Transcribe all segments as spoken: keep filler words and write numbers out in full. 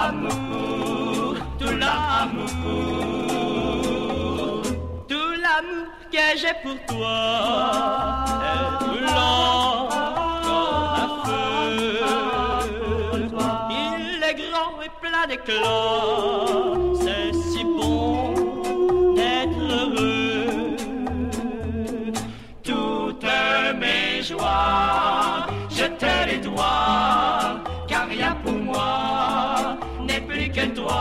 l'amour, tout l'amour, tout l'amour que j'ai pour toi est brûlant comme un feu. Il est grand et plein d'éclat, c'est si bon d'être heureux. Toutes mes joies, je te les dois, car rien pour moi n'est plus que toi.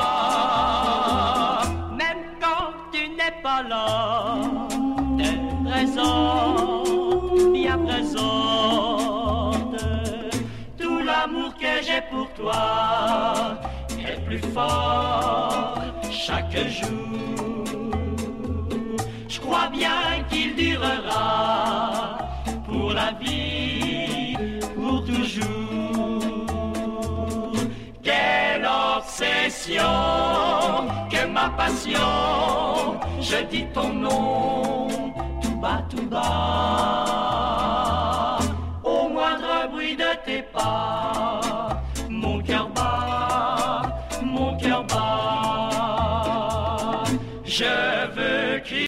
Même quand tu n'es pas là, t'es présente, bien présente. Tout l'amour que j'ai pour toi est plus fort chaque jour. Je crois bien qu'il durera pour la vie, pour toujours. Quelle obsession, que ma passion, je dis ton nom tout bas, tout bas. Au moindre bruit de tes pas, mon cœur bat, mon cœur bat. Je